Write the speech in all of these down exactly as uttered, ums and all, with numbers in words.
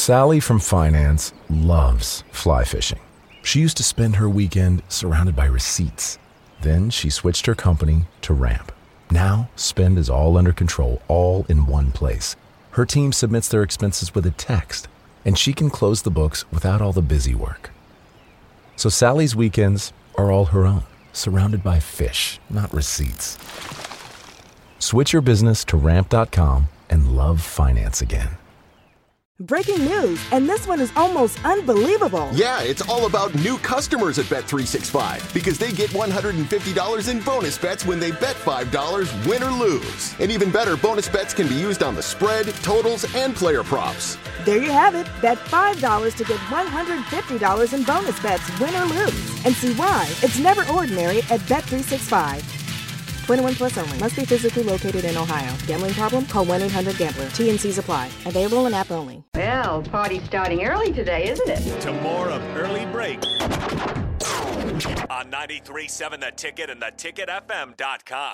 Sally from finance loves fly fishing. She used to spend her weekend surrounded by receipts. Then she switched her company to Ramp. Now, spend is all under control, all in one place. Her team submits their expenses with a text, and she can close the books without all the busy work. So Sally's weekends are all her own, surrounded by fish, not receipts. Switch your business to ramp dot com and love finance again. Breaking news, and this one is almost unbelievable. Yeah, it's all about new customers at Bet three sixty-five because they get one hundred fifty dollars in bonus bets when they bet five dollars, win or lose. And even better, bonus bets can be used on the spread, totals, and player props. There you have it. Bet five dollars to get one hundred fifty dollars in bonus bets, win or lose. And see why it's never ordinary at Bet three sixty-five. twenty-one plus only. Must be physically located in Ohio. Gambling problem? Call one eight hundred gambler. T N Cs apply. Available in app only. Well, party's starting early today, isn't it? To more of Early Break on ninety-three point seven The Ticket and the ticket f m dot com.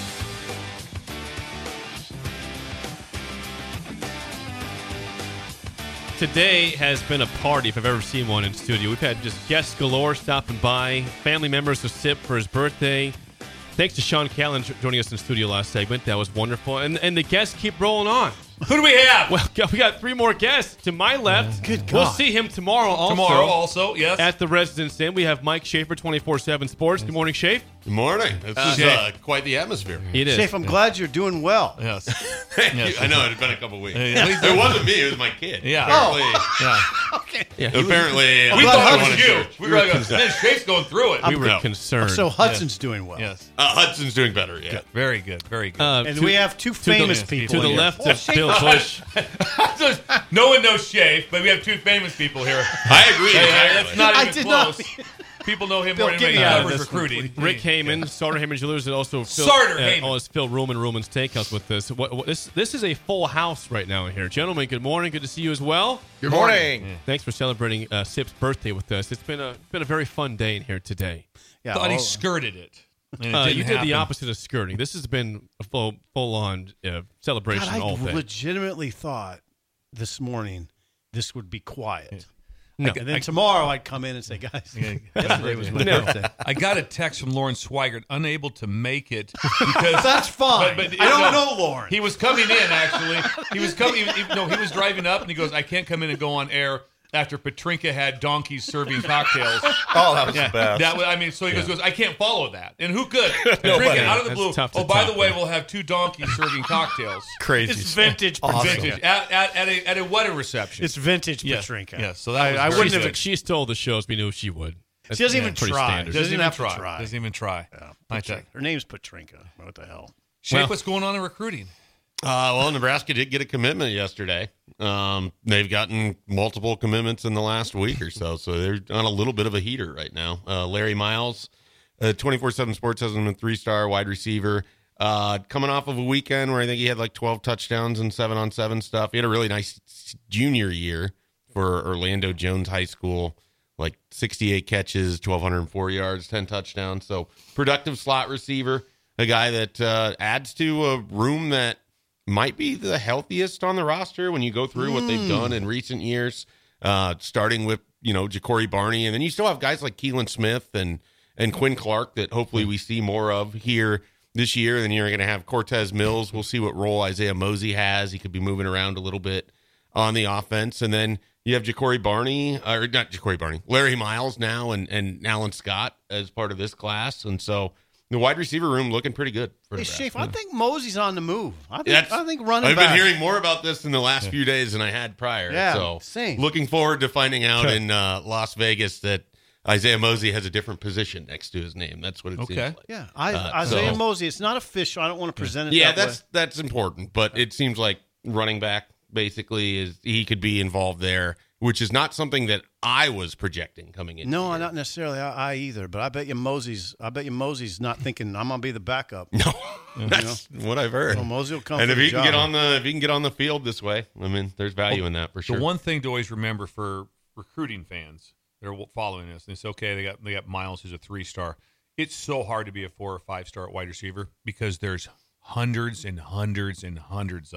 Today has been a party if I've ever seen one in studio. We've had just guests galore stopping by, family members of Sip for his birthday. Thanks to Sean Callan joining us in the studio last segment. That was wonderful. And and the guests keep rolling on. Who do we have? Well, we got three more guests to my left. Good God. We'll see him tomorrow also. Tomorrow also, yes. At the Residence Inn. We have Mike Schaefer, twenty-four seven Sports. Good morning, Shafe. Good morning. This Uh, is uh, quite the atmosphere. It is. Shafe, I'm glad you're doing well. Yes. Yes. I know, it had been a couple weeks. Yeah. It wasn't me, it was my kid. Yeah. Apparently, Oh. Yeah. Okay. Yeah, apparently We uh, thought it going was to you. church. We were like, man, Shafe's going through it. we were No. concerned. So Hudson's doing well. Yes. Uh, Hudson's doing better, yeah. Good. Very good. Very good. Uh, And to- we have two to the- famous To people the here. left Oh, of Shafe- Bill Bush. Just- no one knows Shafe, but we have two famous people here. I agree Hey, entirely. that's not I even did close. not- People know him Bill, more than give anybody me out of covers this one, recruiting. please. Rick Heyman, Sartor Heyman Jewelers, and also Phil, Sartor uh, Heyman. oh, it's Phil Ruman, Ruman's Steakhouse with us. What, what, this this is a full house right now here, gentlemen. Good morning, good to see you as well. Good morning. Thanks for celebrating uh, Sip's birthday with us. It's been a been a very fun day in here today. Yeah, Thought he all- skirted it. and it Uh, didn't you did the happen. opposite of skirting. This has been a full full on uh, celebration God, I all day. legitimately thought this morning this would be quiet. No. And then tomorrow I'd come in and say, guys, yesterday was my No. birthday. I got a text from Lauren Swigert, unable to make it because That's fine. But- but- I don't no, know Lauren. He was coming in actually. He was coming. He, he- no, he was driving up and he goes, "I can't come in and go on air after Petrinka had donkeys serving cocktails." Oh, that was Yeah, the best. that was, I mean, so he goes, goes, "I can't follow that." And who could? Nobody. Petrinka out of the That's blue. tough to Oh, by top, the way, yeah. we'll have two donkeys serving cocktails. Crazy. It's stuff. vintage Awesome. Petrinka. Vintage at, at, at a at a wedding reception. It's vintage yes, Petrinka. yes. So that was I, I very wouldn't good. have. If she stole the shows, we knew she would. That's She doesn't yeah, even pretty try. standard. Doesn't Doesn't even have to try. try. Doesn't even try. Yeah, I Petrinka. tell you. Her name's Petrinka. What the hell? Shape, Well- what's going on in recruiting? Uh, well, Nebraska did get a commitment yesterday. Um, they've gotten multiple commitments in the last week or so, so they're on a little bit of a heater right now. Uh, Larry Miles, uh, twenty-four seven Sports has him a three-star wide receiver. Uh, coming off of a weekend where I think he had like twelve touchdowns and seven-on-seven stuff. He had a really nice junior year for Orlando Jones High School, like sixty-eight catches, twelve oh four yards, ten touchdowns. So productive slot receiver. A guy that uh, adds to a room that might be the healthiest on the roster when you go through mm. what they've done in recent years, uh, starting with, you know, Ja'Cory Barney. And then you still have guys like Keelan Smith and, and Quinn Clark that hopefully we see more of here this year. Then you're going to have Cortez Mills. We'll see what role Isaiah Mosey has. He could be moving around a little bit on the offense. And then you have Ja'Cory Barney, or not Ja'Cory Barney, Larry Miles now and, and Alan Scott as part of this class. And so the wide receiver room looking pretty good. For Hey, Nebraska. Shafe, I think Mosey's on the move. I think, That's- I think running I've back. been hearing more about this in the last few days than I had prior. Yeah, so same. looking forward to finding out in uh, Las Vegas that Isaiah Mosey has a different position next to his name. That's what it Okay. seems like. Yeah, I, Uh, Isaiah so- Mosey. It's not official. I don't want to present it. Yeah, that that's way. that's important, but it seems like running back basically is he could be involved there, which is not something that I was projecting coming in. No, not necessarily I, I either. But I bet you Mosey's. I bet you Mosey's not thinking I'm gonna be the backup. No, that's what I've heard. So Mosey will come. And for if the he can job. get on the if he can get on the field this way, I mean, there's value in that for sure. The one thing to always remember for recruiting fans that are following this, and it's okay. They got they got Miles, who's a three star. It's so hard to be a four or five star wide receiver because there's hundreds and hundreds and hundreds of them.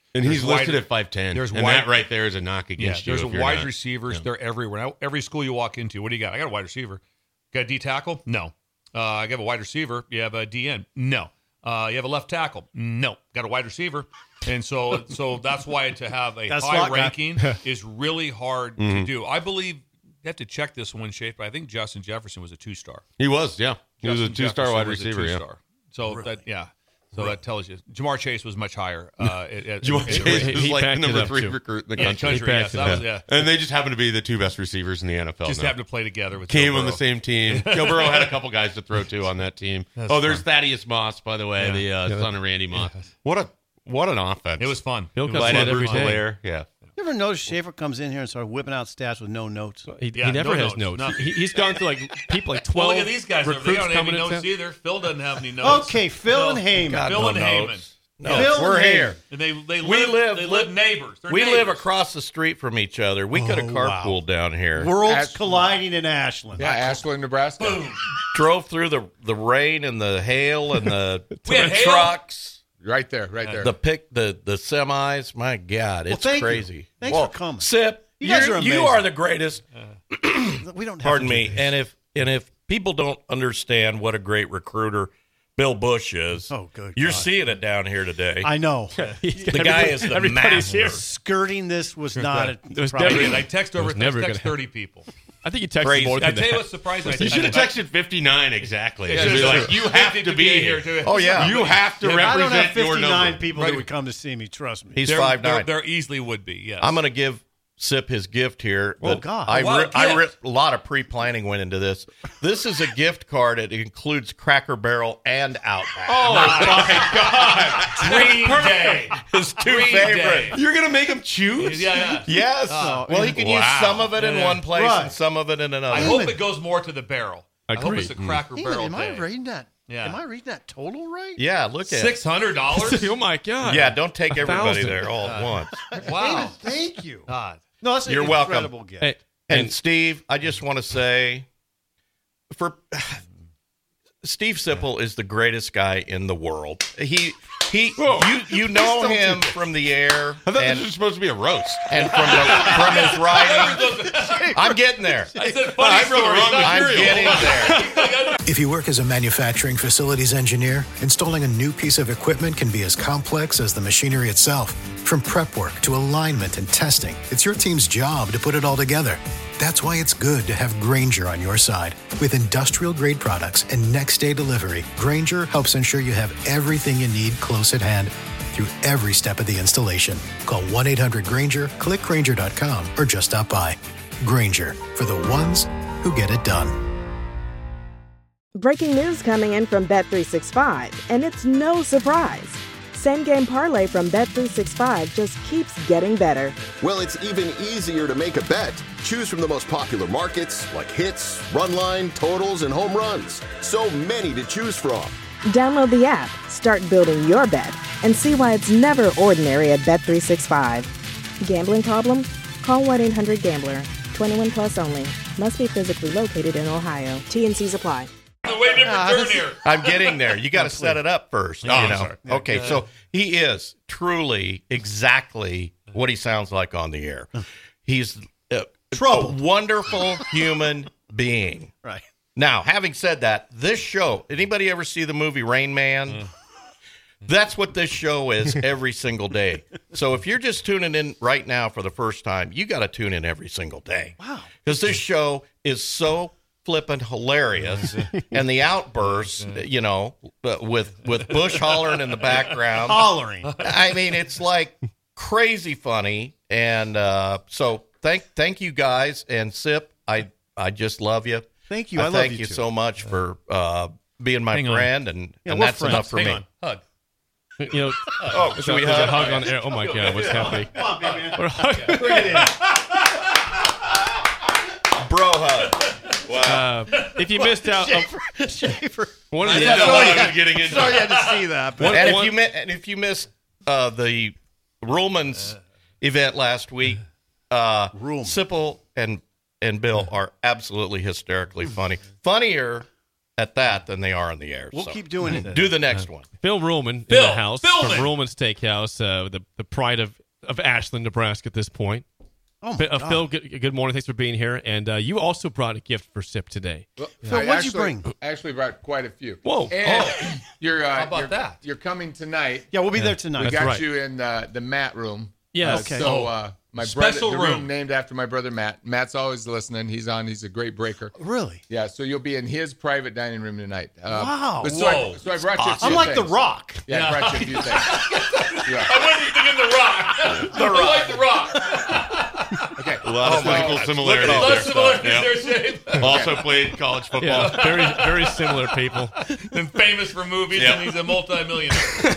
And he's There's listed wide- at five ten. There's and wide, that right there is a knock yeah, against you. there's a if you're wide not- receivers. yeah. They're everywhere. Now, every school you walk into, what do you got? I got a wide receiver. Got a D tackle? No. Uh, I got a wide receiver. You have a D N? No. Uh, you have a left tackle? No. Got a wide receiver. And so so that's why to have a That's high slot guy. ranking is really hard Mm-hmm. to do. I believe you have to check this one, Shape, but I think Justin Jefferson was a two-star. He was, yeah. He was a Justin two-star Jefferson wide was a receiver, yeah. two-star. So that yeah. So that tells you. Jamar Chase was much higher. Uh, at, at, Jamar at- Chase he- was he like the backed it number up, three too. recruit in the yeah, country. country. He Yes, backed it that was up. yeah. And they just happen to be the two best receivers in the N F L Just now. happened to play together with Came Joe on the Burrow. same team. Joe Burrow had a couple guys to throw to on that team. That's oh, there's fun. Thaddeus Moss, by the way, Yeah. the uh, Yeah. son of Randy Moss. What a what an offense! It was fun. Bill It was Cosby fun. did every day. Lair, yeah. You ever notice Schaefer comes in here and starts whipping out stats with no notes? He, Yeah, he never no has notes, notes. nothing. He, he's gone through like people like Well, twelve. look at these guys. Over there. They recruits don't have any coming notes in. either. Phil doesn't have any notes. Okay, Phil and Heyman. God, Phil no and notes. Heyman. No, Phil we're and here. And they they We live, live- they li- live neighbors. They're We live neighbors. across the street from each other. We could have Oh, wow. carpooled down here. Worlds Ash- colliding in Ashland. Yeah, Ashland, Nebraska. Drove through the the rain and the hail and the, We had the hail? trucks, Right there, right there. the pick, the the semis. My God, it's thank you. crazy. Thanks well, for coming. Sip, You guys you're- are you amazing. are the greatest. We don't have Pardon to do me. this. And if and if people don't understand what a great recruiter Bill Bush is, Oh, good you're God. seeing it down here today. I know. the guy is the Everybody's master. here. Skirting this was not a It was problem. never- I text over was never I text gonna thirty people. I think you texted Crazy. more I than tell you that. what's surprising. You I, should have I, texted fifty-nine exactly. Yeah, It'd be just- like, you have fifty to be here. too. Oh, yeah. You have to I don't have represent your fifty-nine number. people Right. that would come to see me. Trust me. He's There, five there, nine. there easily would be. Yes. I'm going to give Sip his gift here. Oh, that God. I, What ri- I ri- gift? a lot of pre-planning went into this. This is a gift card. It includes Cracker Barrel and Outback. Oh, my God. Green Day. his two Green favorite. Day. You're going to make him choose? Yeah, yeah. Yes. Oh, well, he can use wow. some of it in Yeah. one place Right. and some of it in another. I hope it goes more to the barrel. I hope Agreed. it's a Cracker Heyman, Barrel am I day. reading that? Yeah. Am I reading that total right? yeah, look at Six hundred dollars. oh my god! Yeah, don't take A everybody thousand. there all at once. Wow. Heyman, thank you. God. No, that's an You're welcome. incredible gift. Hey, And Steve, I just want to say, for Steve Sipple is the greatest guy in the world. He he you you know him from the air I thought and, this was supposed to be a roast. and from the, from his writing. I'm getting there. I said funny I wrote the wrong story. I'm material. getting there. If you work as a manufacturing facilities engineer, installing a new piece of equipment can be as complex as the machinery itself. From prep work to alignment and testing, it's your team's job to put it all together. That's why it's good to have Grainger on your side. With industrial-grade products and next-day delivery, Grainger helps ensure you have everything you need close at hand through every step of the installation. Call one eight hundred Grainger, click Grainger dot com, or just stop by. Grainger, for the ones who get it done. Breaking news coming in from Bet three sixty-five, and it's no surprise. Same game parlay from Bet three sixty-five just keeps getting better. Well, it's even easier to make a bet. Choose from the most popular markets like hits, run line, totals, and home runs. So many to choose from. Download the app, start building your bet, and see why it's never ordinary at Bet three sixty-five. Gambling problem? Call one eight hundred gambler. twenty-one plus only. Must be physically located in Ohio. T and C's apply. The way different turn here. I'm getting there. You got to set it up first. Oh, you I'm know. sorry. Okay, so he is truly exactly what he sounds like on the air. He's a, a wonderful human being. Right. Now, having said that, this show, anybody ever see the movie Rain Man? That's what this show is every single day. So if you're just tuning in right now for the first time, you got to tune in every single day. Wow. Because this show is so flippin' hilarious, and the outbursts, you know, uh, with with Bush hollering in the background, Hollering. I mean, it's like crazy funny, and uh, so thank thank you guys, and Sip, I I just love you. Thank you. I love thank you you too. so much for uh, being my Hang on. friend, and, Yeah, and we're that's friends. enough for Hang me. on. Hug. You know, Oh, there's should a, we there's a hug? hug on air. Oh my god, what's happening? Come on, big man. We're hugging. Bring it in. Bro hug. Wow. Uh, if you missed out, oh, Schaefer. one of I the didn't know Sorry, what I I- was getting into. Sorry you had to see that. But One- and if one- you mi- and if you missed uh, the Ruhlman's event last week, uh, Ruhlman. Sipple and and Bill are absolutely hysterically funny, funnier at that than they are on the air. We'll so. keep doing it. Do the next one. Phil Ruhlman Phil, in the house Philman. from Ruhlman Steakhouse, uh, the the pride of, of Ashland, Nebraska at this point. Oh, my Phil, uh, God. Phil good, good morning. Thanks for being here. And uh, you also brought a gift for Sip today. Well, Phil, I what'd you actually- bring? I actually brought quite a few. Whoa. And Oh. you're, uh, How about you're, that? You're coming tonight. Yeah, we'll be there We tonight. That's got right. you in uh, the Matt room. Yes. Okay. So uh, my Special brother, the room. named after my brother Matt. Matt's always listening. He's on. He's a great breaker. Really? Yeah. So you'll be in his private dining room tonight. Uh, Wow. but so, I, Whoa. so I brought you. A few I'm like The things. Rock. Yeah, I brought you a few things. Yeah. I wasn't thinking The Rock. I like The Rock. Okay. A lot of Oh, physical my- similarities look at all there. this Similarities Yeah. there, Shane. Also played college football. Yeah, very very similar people. And famous for movies, Yeah. and he's a multimillionaire.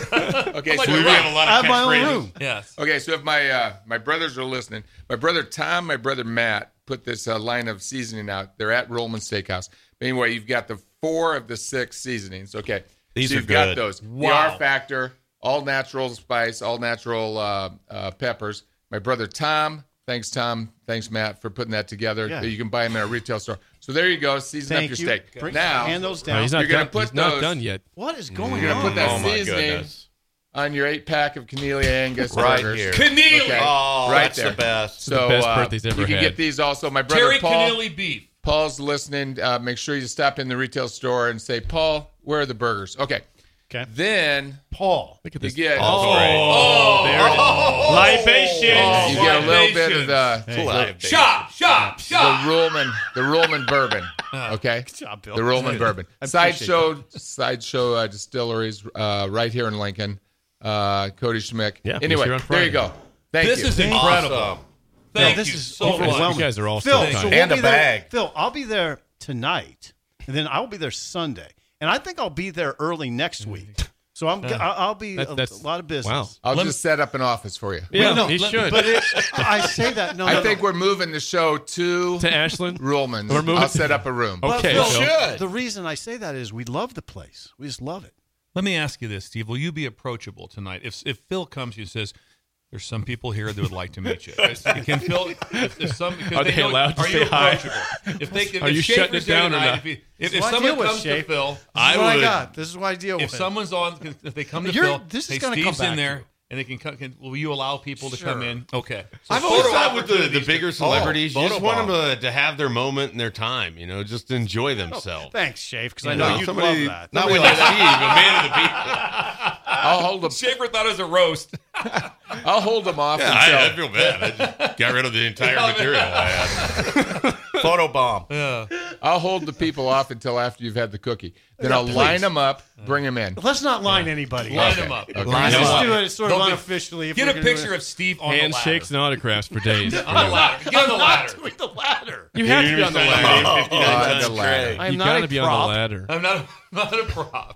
Okay. Like So The We we have have a lot I of have my own catchphrases. room. Yes. Okay, so if my uh, my brothers are listening, my brother Tom, my brother Matt put this uh, line of seasoning out. They're at Rollman Steakhouse. But anyway, you've got the four of the six seasonings. Okay, These so are you've got good. those. Wow. The R Factor, all natural spice, all natural uh, uh, peppers. My brother Tom, thanks Tom, thanks Matt for putting that together. Yeah. You can buy them at a retail store. So there you go, season Thank up your you. steak. Bring- Now hand those No, down. he's not You're gonna done. put he's not those- done yet. What is going you're gonna on? put that Oh, my seasoning goodness. on your eight pack of Cornelia Angus Right burgers. here. Keneally. Okay. Oh, Right that's there. the best. So The best uh, birthday's ever you can had. get these also. My brother Terry Paul. Keneally beef. Paul's listening. Uh, make sure you stop in the retail store and say, Paul, where are the burgers? Okay. Okay. Then Paul. Look at you this. get Oh, great. Oh, there it is. Libations. you get a little bit of the Libations. Shop, shop, the shop. Ruhlman the Ruhlman bourbon. Okay. job, Bill. The Ruhlman bourbon. I appreciate Sideshow Sideshow uh, Distilleries uh, right here in Lincoln. Uh, Cody Schmick. Yeah, he's Anyway, here on there Friday. you go. Thank This you. is incredible. Awesome. Thank this you is so overwhelming. much. You guys are all Phil, so so kind. we'll And a be there- bag. Phil, I'll be there tonight, and then I will be there Sunday, and I think I'll be there early next week. So I'm, I'll I'll be That- a, that's- a lot of business. wow. I'll Let just set up an office for you. Yeah, no, he let- should. But it, I say that no, I no, think no. we're moving the show to to Ashland. Ruhlman's. We're moving- I'll set up a room. But Okay, Phil, Phil. Should. the reason I say that is we love the place. We just love it. Let me ask you this, Steve. Will you be approachable tonight? If if Phil comes to you and says, "There's some people here that would like to meet you," can Phil? If, if some, because Are they know- allowed to are say you hi? approachable? If they, if, Are if you shutting Schaefer's it down there or tonight, not? If, he, if, This if is what I someone deal with, comes to Shafe. Phil, This is I what I would- got. This is what I deal if with. someone's on, if they come to You're- Phil, this is hey, gonna Steve's come back in to there, you. and they can, come- can. Will you allow people to Sure. come in? Okay. So I've always photo thought with the, the opportunities bigger to- celebrities, you photo just want bomb. them to, to have their moment and their time, you know, just enjoy themselves. Thanks, Shafe, because I You know know, you'd somebody- love that. Not really like Steve, a man of the people. I'll hold them. Schaefer thought it was a roast. I'll hold them off Yeah, until. I, I feel bad. I just got rid of the entire material I had. Photo bomb. Yeah. I'll hold the people off until after you've had the cookie. Then Yeah, I'll please. line them up, bring them in. Let's not line anybody. Line up. them up. Okay. Line 'em Let's up. do it sort of Don't do- unofficially. if Get we're a gonna do picture it. of Steve on Handshakes the and autographs for days. ladder. On the ladder. Get on the I'm ladder. not doing the ladder. You have to be on the ladder. Oh, the ladder. I'm You not got a to be on prop. the ladder. I'm not, not a prop.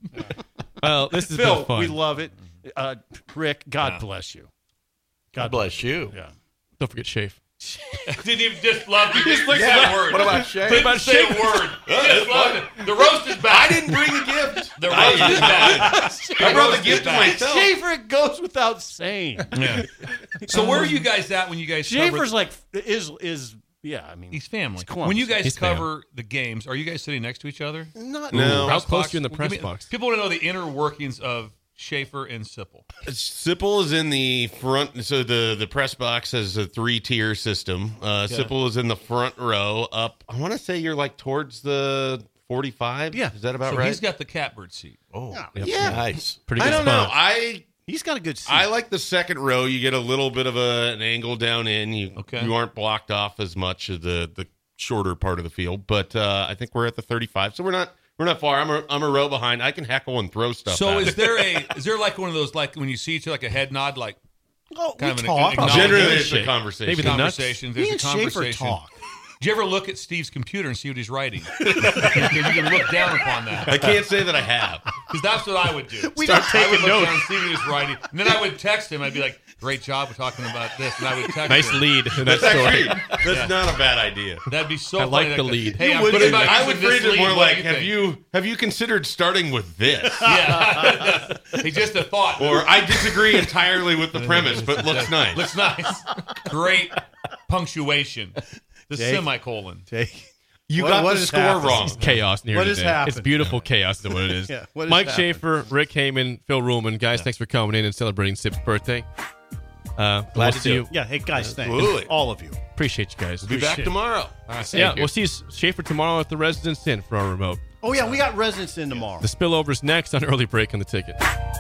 Well, this has Phil, been fun. we love it. Uh, Rick, God Yeah. bless you. God bless you. Yeah. Don't forget Shafe. Didn't even just love you. Just look at that word. What about Shay? Didn't say a word. He just loved it. The roast is back. I didn't bring a gift. The roast is back. I brought the gift to myself. Schaefer goes without saying. Yeah. So where are you guys at when you guys cover? Schaefer's like is is yeah. I mean, He's family. He's Columbus. When you guys He's fam. cover the games, are you guys sitting next to each other? not No. How close are you in the Well, press give me- box? People want to know the inner workings of Schaefer and Sipple. Sipple is in the front, so the, the press box has a three tier system. Uh, Yeah. Sipple is in the front row. Up, I want to say you're like towards the forty-five. Yeah. is that about So right? he's got the catbird seat. Oh, Yeah. nice. Pretty I good don't know. spot. I He's got a good seat. I like the second row. You get a little bit of a, an angle down in. You Okay. you aren't blocked off as much as the the shorter part of the field. But uh, I think we're at the thirty-five, so we're not we're not far. I'm a I'm a row behind. I can heckle and throw stuff. So at is it. there a is there like one of those like when you see each other like a head nod like oh, kind we of an talk. acknowledgement? Generally it's a Shake. conversation. Maybe the nuts. conversation? Me There's and a Schaefer conversation. talk. Do you ever look at Steve's computer and see what he's writing? you, can, you can look down upon that. I can't say that I have. Because that's what I would do. We Start don't taking take I would look notes. down and see what he's writing. And then I would text him. I'd be like, great job. We're talking about this. And I would text Nice him. lead in that That's story. actually that's not a bad idea. That'd be so I funny. like the lead. Hey, You I'm would- thinking about I would using this phrase it more lead. What like, do have think? you have you considered starting with this? Yeah. It's just a thought. Or I disagree entirely with the premise, but looks nice. Looks nice. Great punctuation. The Jake. semicolon. Jake, You What- got what the is score happening? wrong. It's chaos in here What today. has happened? It's beautiful chaos is what it is. Yeah, what has Mike happened? Schaefer, Rick Heyman, Phil Ruhlman. Guys, thanks for coming in and celebrating Sip's birthday. Uh, Glad we'll to see do you. it. Yeah, hey guys, thanks. Absolutely. All of you. Appreciate you guys. We'll be back Appreciate it. tomorrow. Yeah, we'll see Schaefer tomorrow at the Residence Inn for our remote. Oh yeah, we got residents in tomorrow. The spillover's next on Early Break on the Ticket.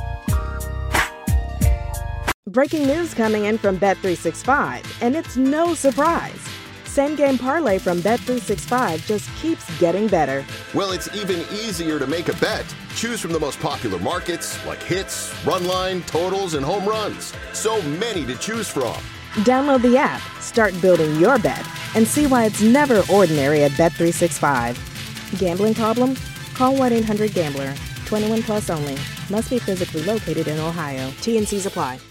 Breaking news coming in from Bet three sixty-five, and it's no surprise. Same game parlay from Bet three sixty-five just keeps getting better. Well, it's even easier to make a bet. Choose from the most popular markets like hits, run line, totals, and home runs. So many to choose from. Download the app, start building your bet, and see why it's never ordinary at Bet three sixty-five. Gambling problem? Call one eight hundred gambler. twenty-one plus only. Must be physically located in Ohio. T and C's apply.